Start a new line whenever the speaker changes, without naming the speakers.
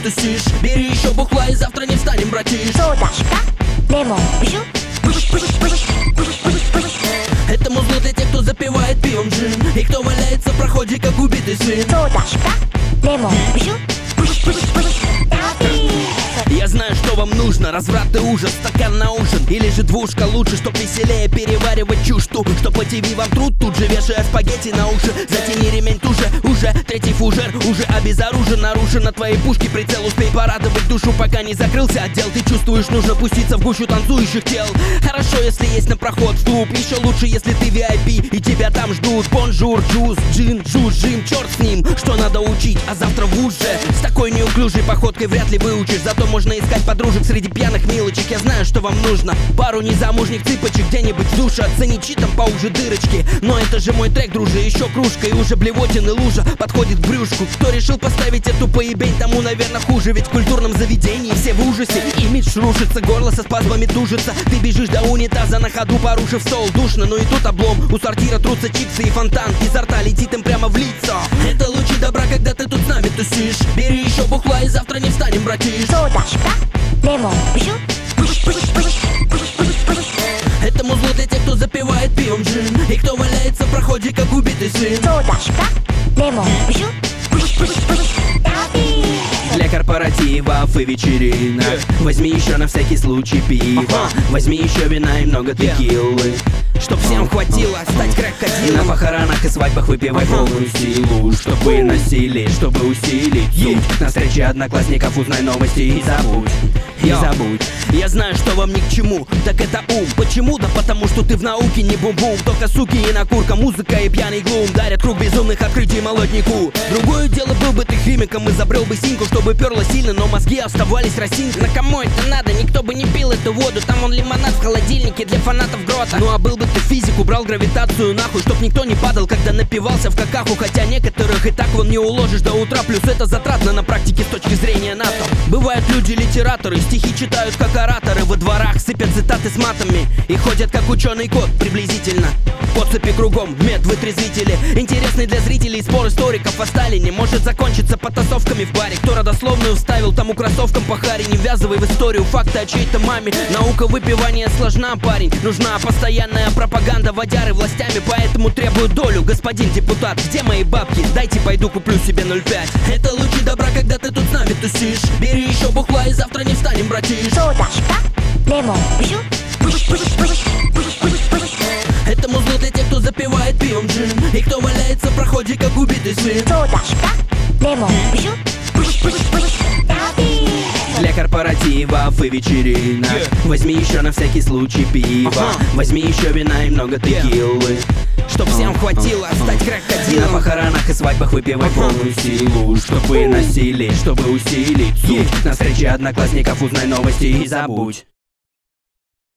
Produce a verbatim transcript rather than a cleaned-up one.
тусишь. Бери еще бухла и завтра не встанем, братиш. Это музло для тех, кто запивает пивом джин и кто валяется в проходе, как убитый свин. Я знаю, что вам нужно, разврат и ужас, стакан на ужин или же двушка лучше, чтоб веселее переваривать чушь ту, что по ТВ вам труд, тут же вешая спагетти на уши. Затяни ремень туже, уже третий фужер, уже обезоружен, нарушен на твоей пушке прицел. Успей порадовать душу, пока не закрылся отдел. Ты чувствуешь, нужно пуститься в гущу танцующих тел. Хорошо, если есть на проход в клуб, еще лучше, если ты ви ай пи и тебя там ждут. Бонжур, джуз, джин, жуж, жим, черт с ним, что надо учить, а завтра в вуз же. С такой неуклюжей походкой вряд ли выучишь, зато можно искать подружек среди пьяных милочек. Я знаю, что вам нужно, пару незамужних цыпочек где-нибудь в душе, оцените там по уже дырочки. Но это же мой трек, друже, еще кружка и уже блевотин и лужа подходит к брюшку. Кто решил поставить эту поебень, тому, наверное, хуже, ведь в культурном заведении все в ужасе. Имидж рушится, горло со спазмами тужится. Ты бежишь до унитаза на ходу, порушив стол. Душно, но и тут облом, у сортира трутся чипсы и фонтан изо рта летит им прямо в лицо. Это лучи добра, когда ты тут с нами тусишь. Бери еще бухла и завтра не встанем, братиш. Это музло для тех, кто запивает пивом джин и кто валяется в проходе, как убитый свин. Для корпоративов и вечеринок возьми еще на всякий случай пиво, возьми еще вина и много текилы, чтоб всем хватило стать крокодилом. На похоронах и свадьбах выпивай полную силу, чтобы насилить, чтобы усилить суть. На встрече одноклассников узнай новости и забудь, и забудь. Я знаю, что вам ни к чему, так это ум. Почему? Да потому что ты в науке не бум-бум. Только суки и накурка, музыка и пьяный глум дарят круг безумных открытий молодняку. Другое дело, был бы ты химиком, изобрел бы синьку, чтобы перло сильно, но мозги оставались росинкой. На кому это надо? Никто бы не пил эту воду. Там он лимонад в холодильнике для фанатов грота. Ну а был бы ты физик, убрал гравитацию нахуй, чтоб никто не падал, когда напивался в какаху. Хотя некоторых и так вон не уложишь до утра. Плюс это затратно на практике с точки зрения НАТО. Бывают люди-литераторы, стихи читают как ораторы, во дворах сыпят цитаты с матами и ходят как ученый кот приблизительно. Подцепи кругом, медвытрезвители. Интересный для зрителей спор историков о Сталине может закончиться потасовками в баре. Кто родословную вставил, тому кроссовкам по харе. Не ввязывай в историю факты о чьей-то маме. Наука выпивания сложна, парень. Нужна постоянная пропаганда водяры властями, поэтому требую долю, господин депутат. Где мои бабки? Дайте пойду куплю себе ноль пять. Это лучи добра, когда ты тут с нами тусишь. Бери еще бухла и завтра не встанем, братиш. Это музло для тех, кто запивает пивом джин и кто валяется в проходе, как убитый свин. Для корпоративов и вечеринок возьми еще на всякий случай пиво, возьми еще вина и много текилы, чтоб всем хватило стать крокодилом. На похоронах и свадьбах выпивай полную силу, чтобы насилить, чтобы усилить суть. На встрече одноклассников узнай новости и забудь.